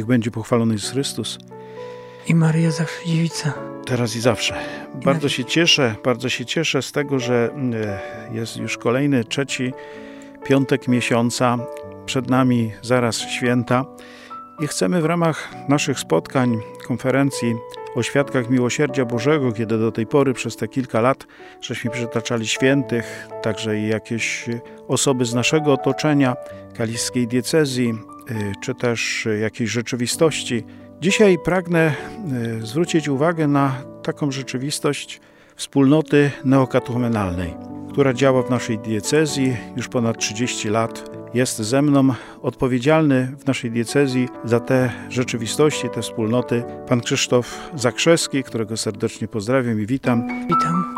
będzie pochwalony Jezus Chrystus. I Maryja zawsze dziewica. Teraz i zawsze. Bardzo się cieszę z tego, że jest już kolejny, 3. piątek miesiąca. Przed nami zaraz święta. I chcemy w ramach naszych spotkań, konferencji o świadkach miłosierdzia Bożego, kiedy do tej pory przez te kilka lat żeśmy przytaczali świętych, także i jakieś osoby z naszego otoczenia, kaliskiej diecezji, czy też jakiejś rzeczywistości. Dzisiaj pragnę zwrócić uwagę na taką rzeczywistość wspólnoty neokatechumenalnej, która działa w naszej diecezji już ponad 30 lat. Jest ze mną odpowiedzialny w naszej diecezji za te rzeczywistości, te wspólnoty, pan Krzysztof Zakrzewski, którego serdecznie pozdrawiam i witam. Witam.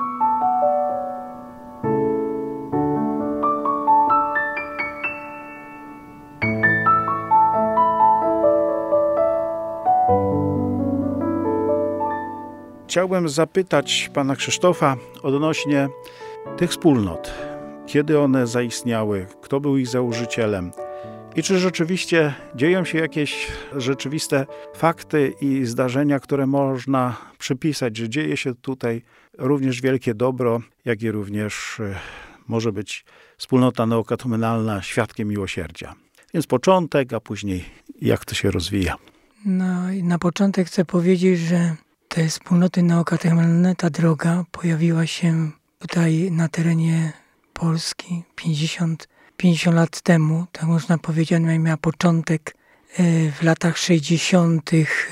Chciałbym zapytać pana Krzysztofa odnośnie tych wspólnot. Kiedy one zaistniały? Kto był ich założycielem? I czy rzeczywiście dzieją się jakieś rzeczywiste fakty i zdarzenia, które można przypisać, że dzieje się tutaj również wielkie dobro, jak i również może być wspólnota neokatechumenalna świadkiem miłosierdzia. Więc początek, a później jak to się rozwija. No i na początek chcę powiedzieć, że te wspólnoty neokatechumenalne, ta droga pojawiła się tutaj na terenie Polski 50 lat temu, tak można powiedzieć, miała początek w latach 60.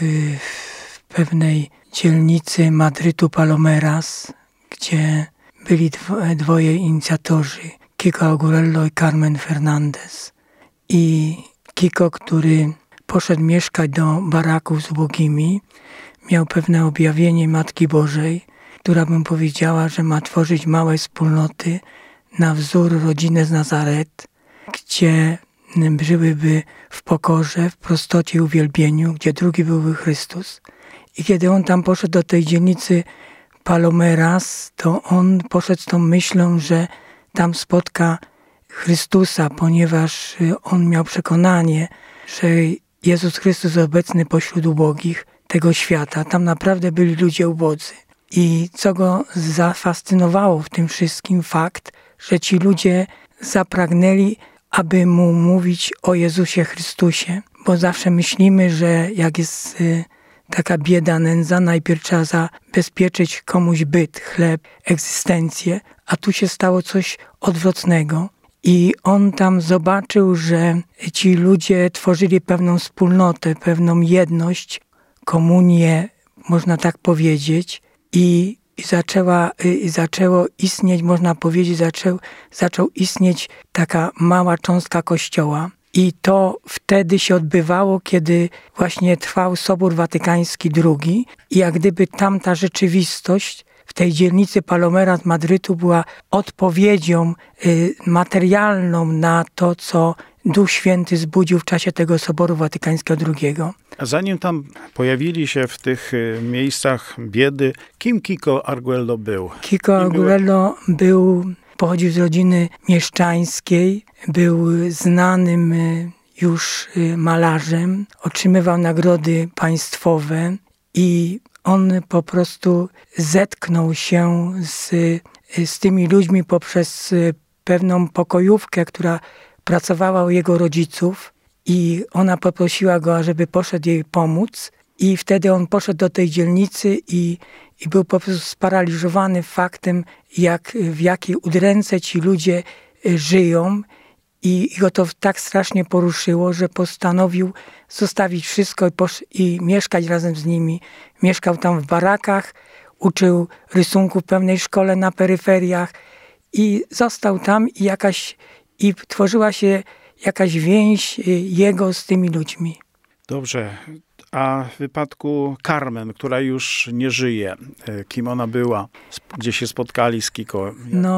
w pewnej dzielnicy Madrytu Palomeras, gdzie byli dwoje inicjatorzy, Kiko Augurello i Carmen Fernandez. I Kiko, który poszedł mieszkać do baraków z ubogimi, miał pewne objawienie Matki Bożej, która bym powiedziała, że ma tworzyć małe wspólnoty na wzór rodziny z Nazaret, gdzie żyłyby w pokorze, w prostocie i uwielbieniu, gdzie drugi byłby Chrystus. I kiedy on tam poszedł do tej dzielnicy Palomeras, to on poszedł z tą myślą, że tam spotka Chrystusa, ponieważ on miał przekonanie, że Jezus Chrystus obecny pośród ubogich tego świata. Tam naprawdę byli ludzie ubodzy. I co go zafascynowało w tym wszystkim, fakt, że ci ludzie zapragnęli, aby mu mówić o Jezusie Chrystusie. Bo zawsze myślimy, że jak jest taka bieda, nędza, najpierw trzeba zabezpieczyć komuś byt, chleb, egzystencję, a tu się stało coś odwrotnego. I on tam zobaczył, że ci ludzie tworzyli pewną wspólnotę, pewną jedność, komunię, można tak powiedzieć, i zaczęło istnieć, można powiedzieć, zaczął istnieć taka mała cząstka Kościoła. I to wtedy się odbywało, kiedy właśnie trwał Sobór Watykański II i jak gdyby tamta rzeczywistość w tej dzielnicy Palomeras Madrytu była odpowiedzią materialną na to, co Duch Święty zbudził w czasie tego Soboru Watykańskiego II. A zanim tam pojawili się w tych miejscach biedy, kim Kiko Arguello był? Kiko Arguello pochodził z rodziny mieszczańskiej, był znanym już malarzem, otrzymywał nagrody państwowe i on po prostu zetknął się z tymi ludźmi poprzez pewną pokojówkę, która pracowała u jego rodziców i ona poprosiła go, żeby poszedł jej pomóc. I wtedy on poszedł do tej dzielnicy i był po prostu sparaliżowany faktem, w jakiej udręce ci ludzie żyją. I go to tak strasznie poruszyło, że postanowił zostawić wszystko i mieszkać razem z nimi. Mieszkał tam w barakach, uczył rysunku w pewnej szkole na peryferiach i został tam i tworzyła się jakaś więź jego z tymi ludźmi. Dobrze. A w wypadku Carmen, która już nie żyje, kim ona była? Gdzie się spotkali z Kiko?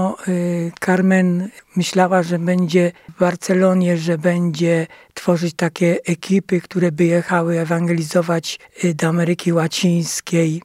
Carmen myślała, że będzie w Barcelonie, że będzie tworzyć takie ekipy, które by jechały ewangelizować do Ameryki Łacińskiej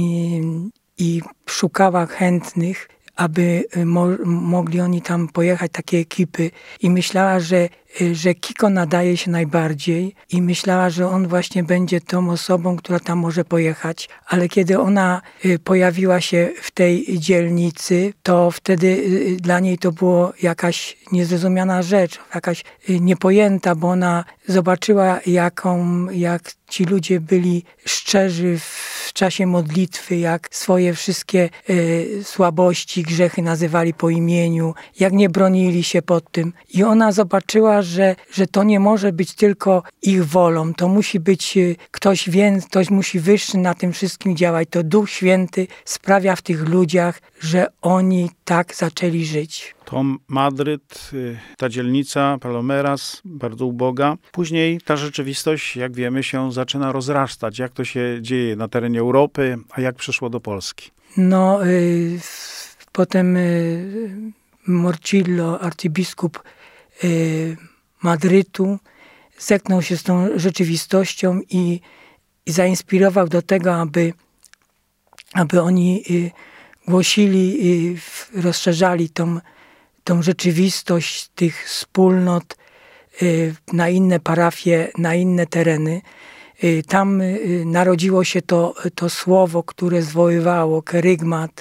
i szukała chętnych, aby mogli oni tam pojechać, takie ekipy. I myślała, że że Kiko nadaje się najbardziej i myślała, że on właśnie będzie tą osobą, która tam może pojechać. Ale kiedy ona pojawiła się w tej dzielnicy, to wtedy dla niej to było jakaś niezrozumiana rzecz, jakaś niepojęta, bo ona zobaczyła, jak ci ludzie byli szczerzy w czasie modlitwy, jak swoje wszystkie słabości, grzechy nazywali po imieniu, jak nie bronili się pod tym. I ona zobaczyła, że to nie może być tylko ich wolą, to musi być ktoś więcej, ktoś musi wyższy na tym wszystkim działać. To Duch Święty sprawia w tych ludziach, że oni tak zaczęli żyć. To Madryt, ta dzielnica, Palomeras, bardzo uboga. Później ta rzeczywistość, jak wiemy, się zaczyna rozrastać. Jak to się dzieje na terenie Europy, a jak przyszło do Polski? No, potem Morcillo, arcybiskup Madrytu, zetknął się z tą rzeczywistością i zainspirował do tego, aby oni głosili, rozszerzali tą rzeczywistość tych wspólnot na inne parafie, na inne tereny. Tam narodziło się to słowo, które zwoływało kerygmat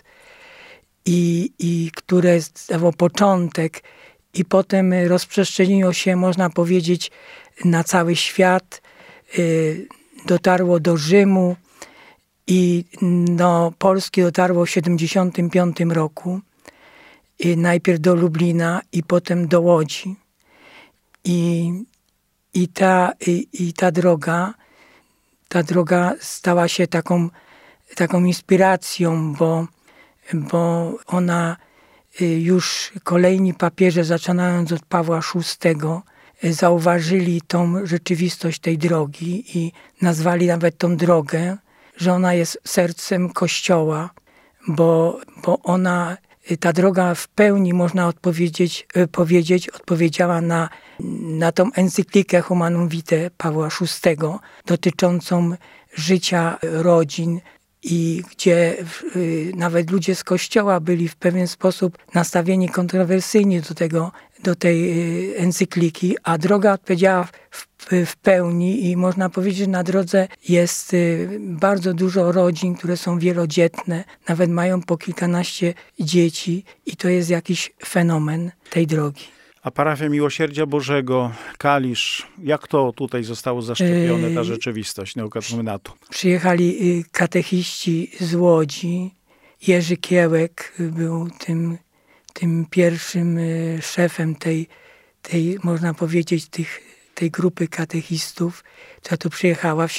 i które dało początek i potem rozprzestrzeniło się, można powiedzieć, na cały świat. Dotarło do Rzymu i do Polski dotarło w 1975 roku. Najpierw do Lublina i potem do Łodzi. I ta droga stała się taką inspiracją, bo ona już kolejni papieże, zaczynając od Pawła VI, zauważyli tą rzeczywistość tej drogi i nazwali nawet tą drogę, że ona jest sercem Kościoła, bo ta droga w pełni, można odpowiedziała na tą encyklikę Humanum Vitae Pawła VI dotyczącą życia rodzin i gdzie nawet ludzie z Kościoła byli w pewien sposób nastawieni kontrowersyjnie do tej encykliki, a droga odpowiedziała w pełni i można powiedzieć, że na drodze jest bardzo dużo rodzin, które są wielodzietne, nawet mają po kilkanaście dzieci i to jest jakiś fenomen tej drogi. A parafia Miłosierdzia Bożego, Kalisz, jak to tutaj zostało zaszczepione, ta rzeczywistość neokatechumenatu? Przyjechali katechiści z Łodzi. Jerzy Kiełek był tym pierwszym szefem tej można powiedzieć, tej grupy katechistów, która tu przyjechała w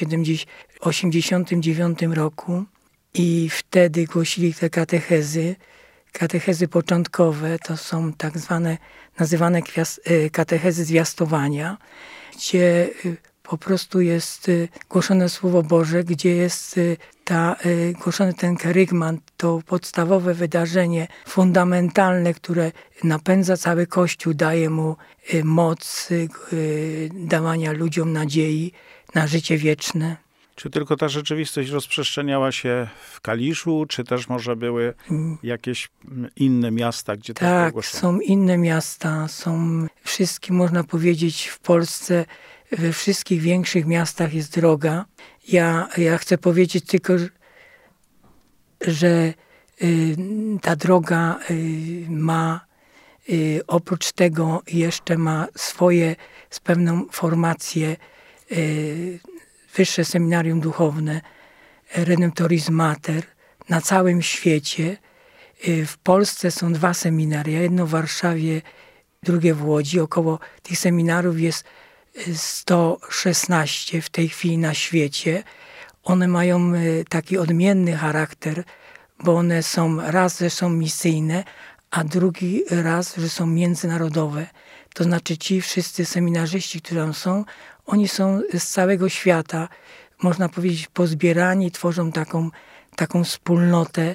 1989 roku i wtedy głosili te katechezy. Katechezy początkowe to są tak zwane, nazywane katechezy zwiastowania, gdzie po prostu jest głoszone Słowo Boże, gdzie jest głoszony ten kerygmat, to podstawowe wydarzenie fundamentalne, które napędza cały Kościół, daje mu moc dawania ludziom nadziei na życie wieczne. Czy tylko ta rzeczywistość rozprzestrzeniała się w Kaliszu, czy też może były jakieś inne miasta, gdzie to było ogłoszone? Tak, są inne miasta, są wszystkie, można powiedzieć, w Polsce, we wszystkich większych miastach jest droga. Ja chcę powiedzieć tylko, że ta droga ma oprócz tego jeszcze ma z pewną formację Wyższe Seminarium Duchowne, Redemptoris Mater na całym świecie. W Polsce są 2 seminaria, jedno w Warszawie, drugie w Łodzi. Około tych seminariów jest 116 w tej chwili na świecie. One mają taki odmienny charakter, bo one są raz, że są misyjne, a drugi raz, że są międzynarodowe. To znaczy ci wszyscy seminarzyści, którzy tam są, oni są z całego świata, można powiedzieć, pozbierani, tworzą taką wspólnotę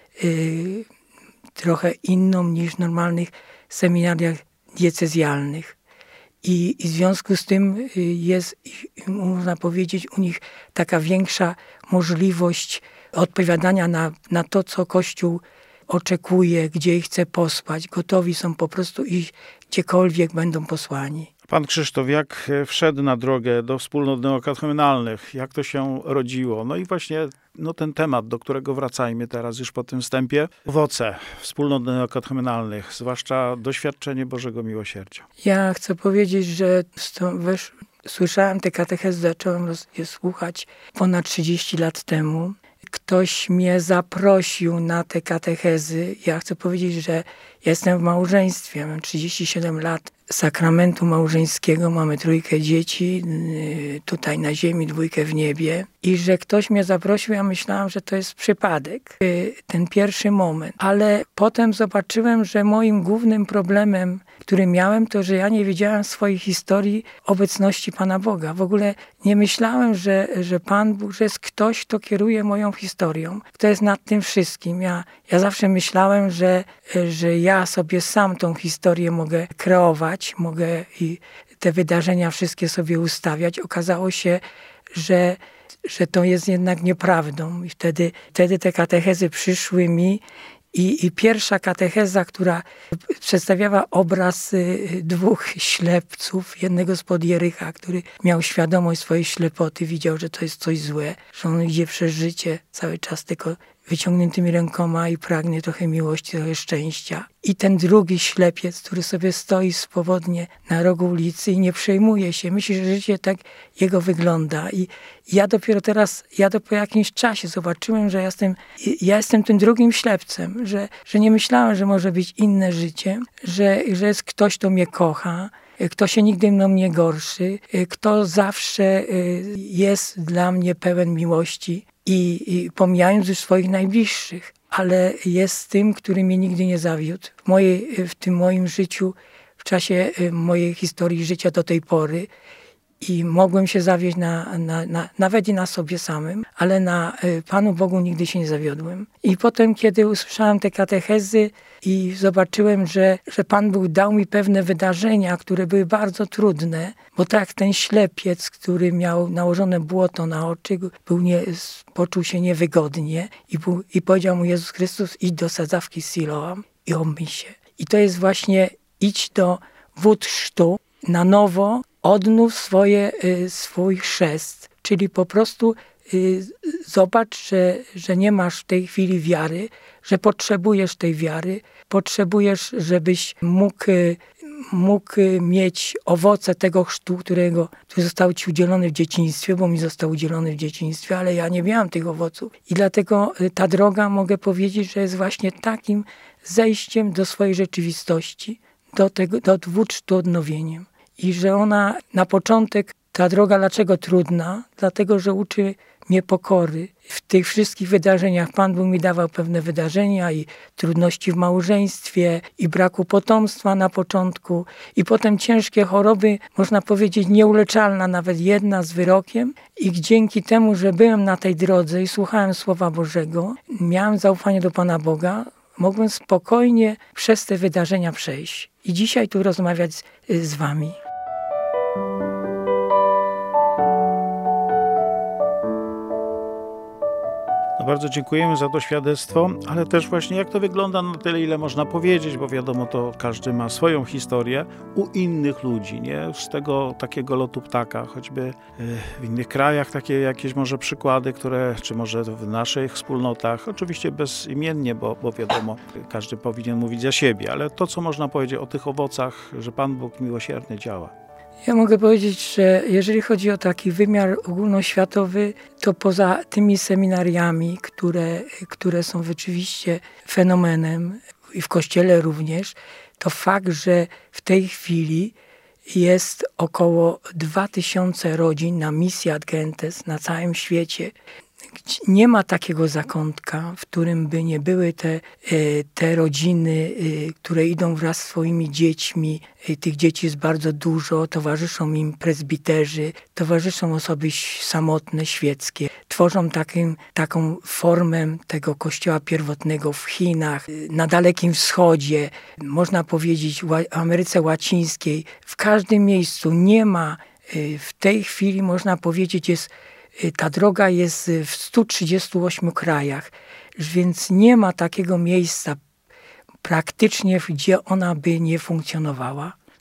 trochę inną niż w normalnych seminariach diecezjalnych. I w związku z tym jest, można powiedzieć, u nich taka większa możliwość odpowiadania na to, co Kościół oczekuje, gdzie ich chce posłać. Gotowi są po prostu iść gdziekolwiek będą posłani. Pan Krzysztof, jak wszedł na drogę do wspólnot neokatechumenalnych? Jak to się rodziło? No i właśnie ten temat, do którego wracajmy teraz już po tym wstępie. Owoce wspólnot neokatechumenalnych, zwłaszcza doświadczenie Bożego Miłosierdzia. Ja chcę powiedzieć, że słyszałem te katechezy, zacząłem je słuchać ponad 30 lat temu. Ktoś mnie zaprosił na te katechezy. Ja chcę powiedzieć, że jestem w małżeństwie, mam 37 lat sakramentu małżeńskiego, mamy 3 dzieci, tutaj na ziemi, 2 w niebie. I że ktoś mnie zaprosił, ja myślałam, że to jest przypadek, ten pierwszy moment. Ale potem zobaczyłem, że moim głównym problemem, który miałem, to, że ja nie wiedziałem w swojej historii obecności Pana Boga. W ogóle nie myślałem, że Pan Bóg, że jest ktoś, kto kieruje moją historią, kto jest nad tym wszystkim. Ja zawsze myślałem, że ja sobie sam tą historię mogę kreować, mogę i te wydarzenia wszystkie sobie ustawiać. Okazało się, że to jest jednak nieprawdą. I wtedy te katechezy przyszły mi i pierwsza katecheza, która przedstawiała obraz 2 ślepców, jednego spod Jericha, który miał świadomość swojej ślepoty, widział, że to jest coś złe, że on idzie przez życie cały czas tylko wyciągniętymi rękoma i pragnie trochę miłości, trochę szczęścia. I ten drugi ślepiec, który sobie stoi swobodnie na rogu ulicy i nie przejmuje się, myśli, że życie tak jego wygląda. I ja dopiero po jakimś czasie zobaczyłem, że ja jestem tym drugim ślepcem, że nie myślałem, że może być inne życie, że jest ktoś, kto mnie kocha, kto się nigdy mną nie gorszy, kto zawsze jest dla mnie pełen miłości i pomijając już swoich najbliższych, ale jest tym, który mnie nigdy nie zawiódł. W tym moim życiu, w czasie mojej historii życia do tej pory i mogłem się zawieść nawet i na sobie samym, ale na Panu Bogu nigdy się nie zawiodłem. I potem, kiedy usłyszałem te katechezy i zobaczyłem, że Pan Bóg dał mi pewne wydarzenia, które były bardzo trudne, bo tak ten ślepiec, który miał nałożone błoto na oczy, poczuł się niewygodnie i powiedział mu Jezus Chrystus: idź do sadzawki Siloam i obmyj się. I to jest właśnie idź do wód chrztu na nowo, odnów swój chrzest, czyli po prostu zobacz, że nie masz w tej chwili wiary, że potrzebujesz tej wiary, potrzebujesz, żebyś mógł mieć owoce tego chrztu, który został ci udzielony w dzieciństwie, bo mi został udzielony w dzieciństwie, ale ja nie miałam tych owoców. I dlatego ta droga, mogę powiedzieć, że jest właśnie takim zejściem do swojej rzeczywistości, do wód chrztu odnowieniem. I że ona na początek, ta droga dlaczego trudna? Dlatego, że uczy mnie pokory. W tych wszystkich wydarzeniach Pan Bóg mi dawał pewne wydarzenia i trudności w małżeństwie i braku potomstwa na początku i potem ciężkie choroby, można powiedzieć nieuleczalna, nawet jedna z wyrokiem. I dzięki temu, że byłem na tej drodze i słuchałem Słowa Bożego, miałem zaufanie do Pana Boga, mogłem spokojnie przez te wydarzenia przejść. I dzisiaj tu rozmawiać z wami. No bardzo dziękujemy za to świadectwo, ale też właśnie jak to wygląda na tyle, ile można powiedzieć, bo wiadomo, to każdy ma swoją historię u innych ludzi, nie? Z tego takiego lotu ptaka, choćby w innych krajach takie jakieś może przykłady, czy może w naszych wspólnotach, oczywiście bezimiennie, bo wiadomo, każdy powinien mówić za siebie, ale to, co można powiedzieć o tych owocach, że Pan Bóg miłosierny działa. Ja mogę powiedzieć, że jeżeli chodzi o taki wymiar ogólnoświatowy, to poza tymi seminariami, które są rzeczywiście fenomenem i w Kościele również, to fakt, że w tej chwili jest około 2000 rodzin na misji Ad Gentes na całym świecie. Nie ma takiego zakątka, w którym by nie były te rodziny, które idą wraz z swoimi dziećmi. Tych dzieci jest bardzo dużo, towarzyszą im prezbiterzy, towarzyszą osoby samotne, świeckie. Tworzą taką formę tego kościoła pierwotnego w Chinach, na Dalekim Wschodzie, można powiedzieć w Ameryce Łacińskiej. W każdym miejscu nie ma, w tej chwili można powiedzieć, ta droga jest w 138 krajach, więc nie ma takiego miejsca praktycznie, gdzie ona by nie funkcjonowała.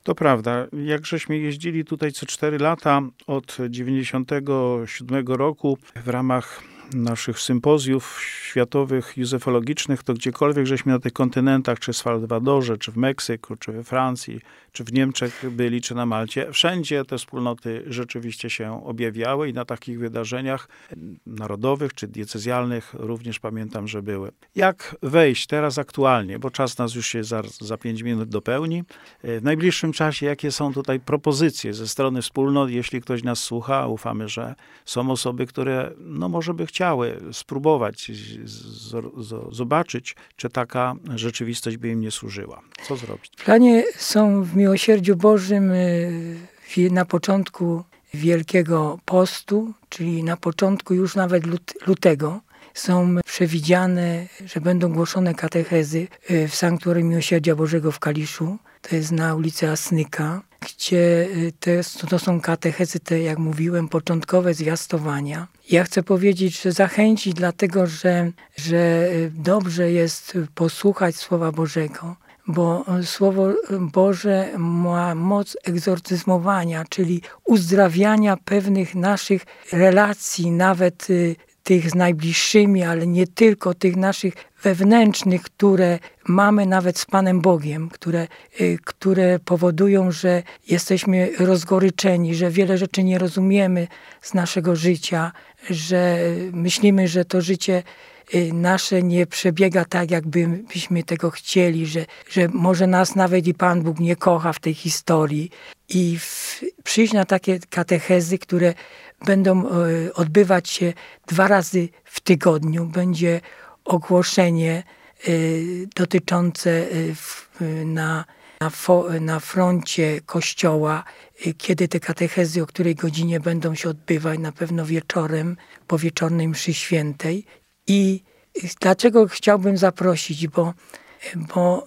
To prawda. Jak żeśmy jeździli tutaj co 4 lata od 97 roku w ramach naszych sympozjów światowych, józefologicznych, to gdziekolwiek żeśmy na tych kontynentach, czy w Salwadorze, czy w Meksyku, czy we Francji, czy w Niemczech byli, czy na Malcie, wszędzie te wspólnoty rzeczywiście się objawiały i na takich wydarzeniach narodowych, czy diecezjalnych również pamiętam, że były. Jak wejść teraz aktualnie, bo czas nas już się za 5 minut dopełni. W najbliższym czasie, jakie są tutaj propozycje ze strony wspólnot, jeśli ktoś nas słucha, ufamy, że są osoby, które może by chciały spróbować zobaczyć, czy taka rzeczywistość by im nie służyła. Co zrobić? W planie są w miłosierdziu Bożym na początku Wielkiego Postu, czyli na początku już nawet lutego, są przewidziane, że będą głoszone katechezy w Sanktuarium Miłosierdzia Bożego w Kaliszu. To jest na ulicy Asnyka, gdzie to są katechezy, jak mówiłem, początkowe zwiastowania. Ja chcę powiedzieć, że zachęcić, dlatego że dobrze jest posłuchać Słowa Bożego, bo Słowo Boże ma moc egzorcyzmowania, czyli uzdrawiania pewnych naszych relacji, nawet tych z najbliższymi, ale nie tylko, tych naszych wewnętrznych, które mamy nawet z Panem Bogiem, które powodują, że jesteśmy rozgoryczeni, że wiele rzeczy nie rozumiemy z naszego życia, że myślimy, że to życie nasze nie przebiega tak, jakbyśmy tego chcieli, że może nas nawet i Pan Bóg nie kocha w tej historii. I przyjść na takie katechezy, które będą odbywać się 2 razy w tygodniu. Będzie ogłoszenie dotyczące na froncie kościoła, kiedy te katechezy, o której godzinie będą się odbywać, na pewno wieczorem, po wieczornej mszy świętej. I dlaczego chciałbym zaprosić, bo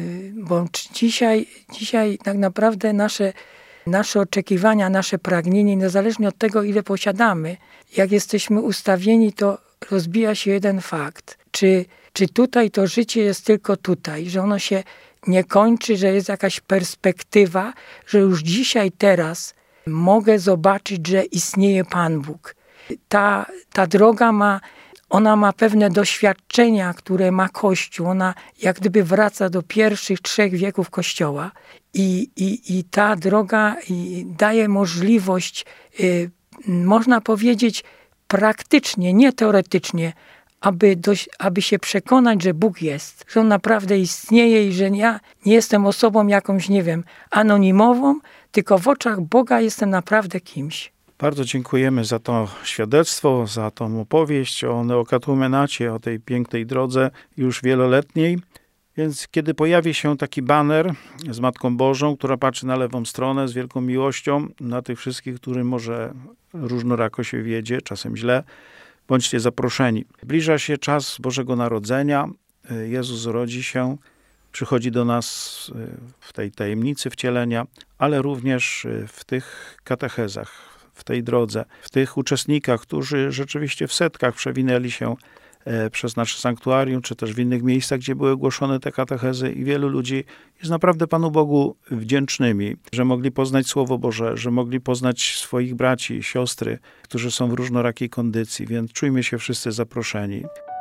dzisiaj tak naprawdę nasze oczekiwania, nasze pragnienie, niezależnie od tego, ile posiadamy, jak jesteśmy ustawieni, to rozbija się jeden fakt. Czy tutaj to życie jest tylko tutaj, że ono się nie kończy, że jest jakaś perspektywa, że już dzisiaj, teraz mogę zobaczyć, że istnieje Pan Bóg. Ta droga ma pewne doświadczenia, które ma Kościół. Ona jak gdyby wraca do pierwszych 3 wieków Kościoła i ta droga daje możliwość, można powiedzieć, praktycznie, nie teoretycznie, aby się przekonać, że Bóg jest, że On naprawdę istnieje i że ja nie jestem osobą jakąś, nie wiem, anonimową, tylko w oczach Boga jestem naprawdę kimś. Bardzo dziękujemy za to świadectwo, za tą opowieść o neokatechumenacie, o tej pięknej drodze już wieloletniej. Więc kiedy pojawi się taki baner z Matką Bożą, która patrzy na lewą stronę z wielką miłością na tych wszystkich, którym może różnorako się wiedzie, czasem źle, bądźcie zaproszeni. Zbliża się czas Bożego Narodzenia. Jezus rodzi się, przychodzi do nas w tej tajemnicy wcielenia, ale również w tych katechezach, w tej drodze, w tych uczestnikach, którzy rzeczywiście w setkach przewinęli się przez nasze sanktuarium, czy też w innych miejscach, gdzie były głoszone te katechezy i wielu ludzi jest naprawdę Panu Bogu wdzięcznymi, że mogli poznać Słowo Boże, że mogli poznać swoich braci, siostry, którzy są w różnorakiej kondycji, więc czujmy się wszyscy zaproszeni.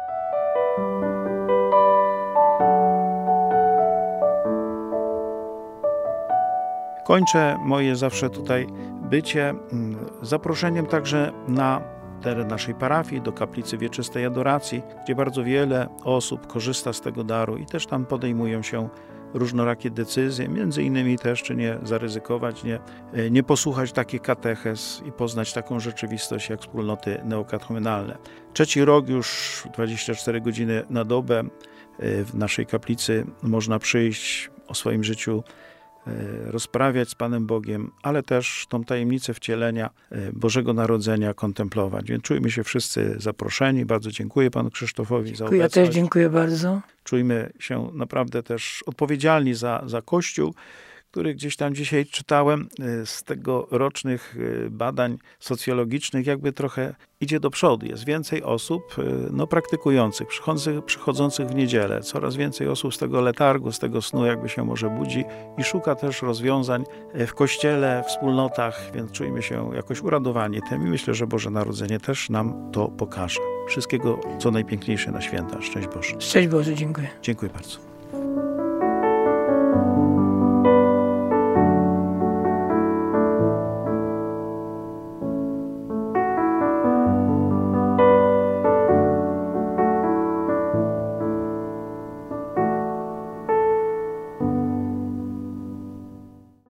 Kończę moje zawsze tutaj bycie zaproszeniem także na teren naszej parafii, do kaplicy Wieczystej Adoracji, gdzie bardzo wiele osób korzysta z tego daru i też tam podejmują się różnorakie decyzje, między innymi też, czy nie zaryzykować, nie posłuchać takich katechez i poznać taką rzeczywistość jak wspólnoty neokatechumenalne. 3. rok już 24 godziny na dobę w naszej kaplicy można przyjść, o swoim życiu rozprawiać z Panem Bogiem, ale też tą tajemnicę wcielenia Bożego Narodzenia kontemplować. Więc czujmy się wszyscy zaproszeni. Bardzo dziękuję Panu Krzysztofowi za obecność. Ja też dziękuję bardzo. Czujmy się naprawdę też odpowiedzialni za Kościół, który gdzieś tam dzisiaj czytałem z tegorocznych badań socjologicznych, jakby trochę idzie do przodu. Jest więcej osób praktykujących, przychodzących w niedzielę. Coraz więcej osób z tego letargu, z tego snu jakby się może budzi i szuka też rozwiązań w Kościele, w wspólnotach, więc czujmy się jakoś uradowani tym i myślę, że Boże Narodzenie też nam to pokaże. Wszystkiego, co najpiękniejsze na święta. Szczęść Boże. Szczęść Boże, dziękuję. Dziękuję bardzo.